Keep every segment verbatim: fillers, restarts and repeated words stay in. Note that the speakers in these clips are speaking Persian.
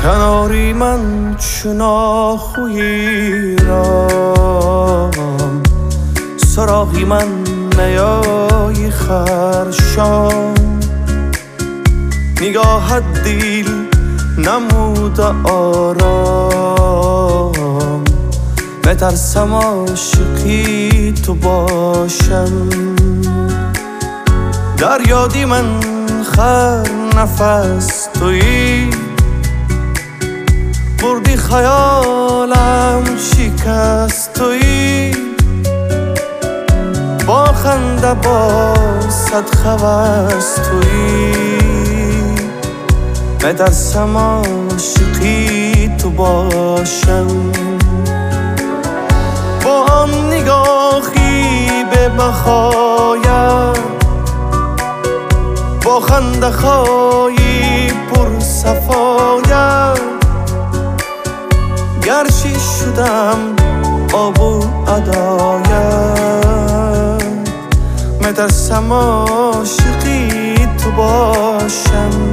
کناری من چون آهویی رام، سراغی من نیایی خرشام. نگاهت دیل نمود آرام، بترسم عاشقی تو باشم. در یادی من خر نفس تویی، بردی خیالم شکست تویی. با خنده با صد خواست تویی، بترسم عاشقی تو باشم. با آن نگاهی به بخایم، با خنده خایی پر صفایم. گرچه شدم آب و عدایت، مترسم عاشقی تو باشم.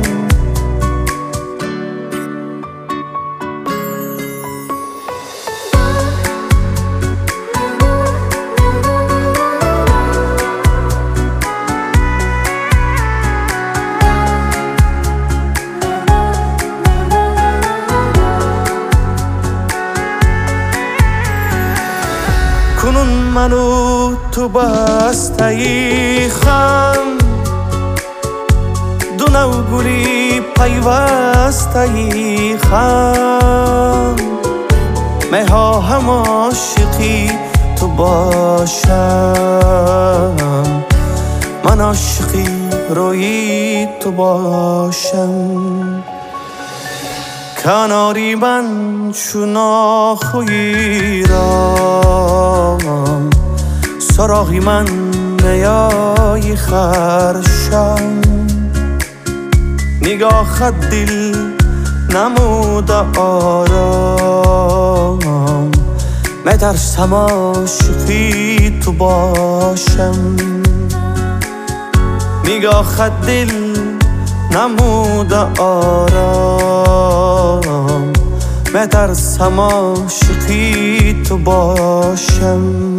کنون منو تو بسته‌ای خم، دو نو گلی پیوسته‌ای خم. مها هم عاشقی تو باشم، من عاشقی روی تو باشم. کناری من چون آهویی رام، سراغی من نیایی خرشم. نگاهت دل نمود آرام، مترسم عاشقی تو باشم. نگاهت دل نمود آرام، مترسم عاشقی تو باشم.